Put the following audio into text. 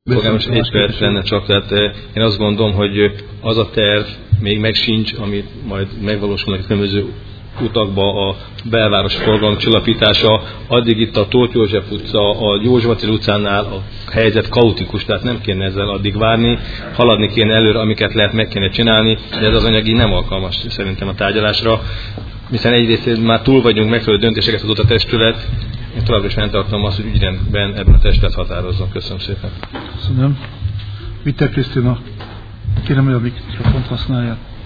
Most egy perc lenne csak, tehát én azt gondolom, hogy az a terv még meg sincs, amit majd megvalósulnak a különböző utakba, a belváros forgalom csillapítása, addig itt a Tóth József utca, a József Attila utcánál a helyzet kaotikus, tehát nem kéne ezzel addig várni, haladni kéne előre, amiket lehet, meg kéne csinálni, de ez az anyag így nem alkalmas szerintem a tárgyalásra, hiszen egyrészt már túl vagyunk, megfelelő döntéseket hozott a testület, én továbbra is fenntartom azt, hogy ügyrendben ebben a testület határozzon. Köszönöm szépen. Köszönöm. Witter Krisztina, kérem, hogy a mikrofont használják.